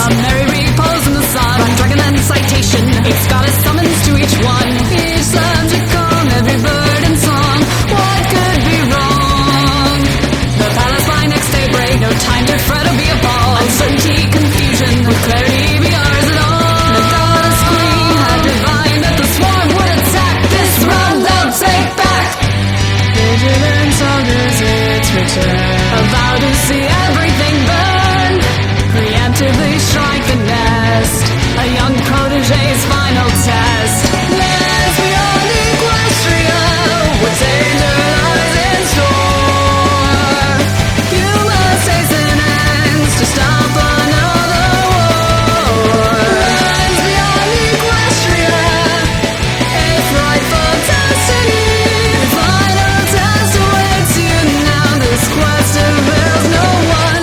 A merry repose in the sun, black dragon and citation, each goddess summons to each one. Each slam's a calm, every bird in song. What could be wrong? The palace by next daybreak, no time to fret or be appalled. Uncertainty, confusion, with clarity be ours at all. The goddess queen had divined that the swarm would attack. This realm they'll take back. Vigilance alters its return, a vow to see everything burn. Preemptively strike the nest, a young protege's final test. Lands beyond Equestria, what danger lies in store? You must hasten ends to stop another war. Lands beyond Equestria, a frightful destiny. The final test awaits you now. This quest avails no one.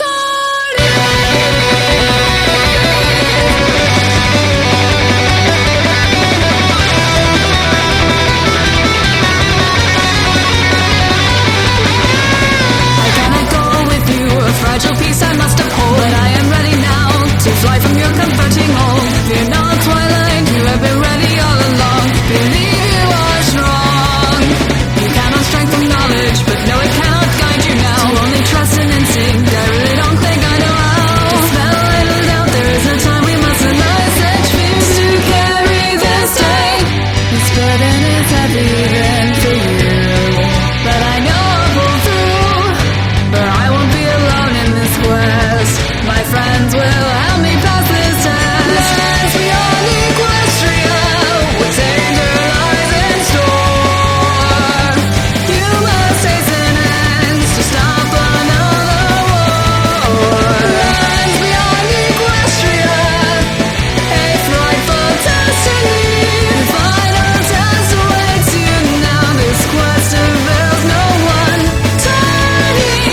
Fragile peace I must uphold, but I am ready now to fly from your comforting hold. Fear not, Twilight, you have been ready all along. Believe you are strong. You cannot strength from knowledge, but no, it cannot guide you now. To only trust and instinct, I really don't think I know how. Dispel idle doubt, there is no time, we must deny such fears to carry this day. This burden is heavy then for you, but I know I'll pull through, for I won't be alone in this quest. My friends will help me pass this test. Lands beyond Equestria, what danger lies in store? You must hasten ends to stop another war. Lands beyond Equestria, a frightful destiny. The final test awaits you now. This quest avails no one. Tiny.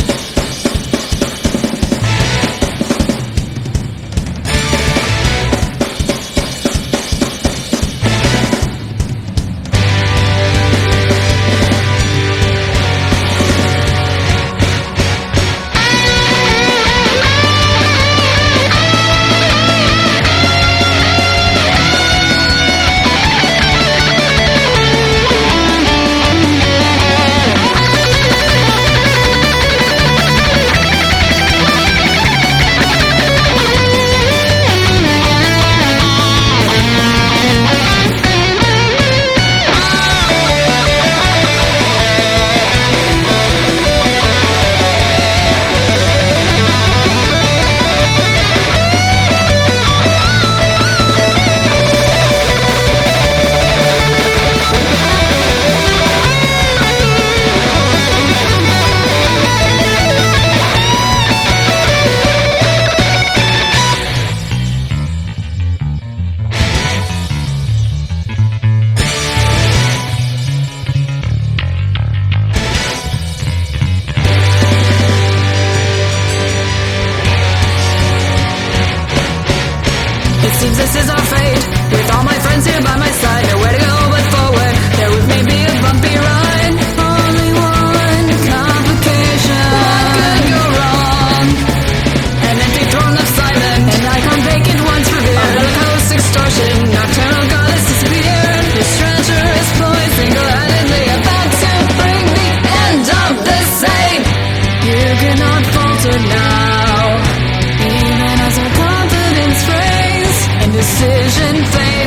Seems this is our fate, with all my friends here by my side. Nowhere to go but forward, there with me be a bumpy ride. Only one complication, what could go wrong? An empty throne left silent, an icon vacant once revealed. A bellicose extortion, nocturnal goddess disappeared. This treacherous ploy single-handedly about to bring the end of the same. You cannot falter now, even as our confidence frays. Indecision fades.